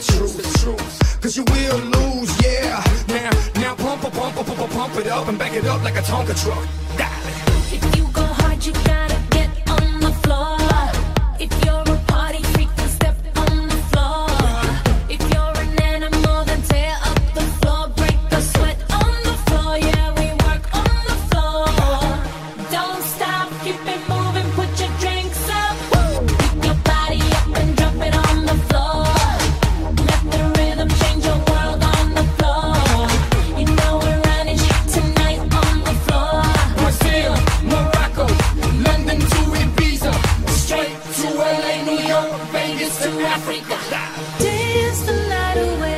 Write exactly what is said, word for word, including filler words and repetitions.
truth, the truth. Cause you will lose, yeah. Now, now pump, pump, pump, pump, pump it up and back it up like a Tonka truck. Die. If you go hard, you gotta get on the floor. If you're a party freak, then step on the floor. If you're an animal, then tear up the floor. Break the sweat on the floor, yeah, we work on the floor. Don't stop, keep it moving, put your drinks up. Pick your body up and drop it on the floor. Let the rhythm change your world on the floor. You know we're running shit tonight on the floor. Brazil, Morocco, London to Ibiza, straight to L A, New York, Vegas to Africa. Dance the night away.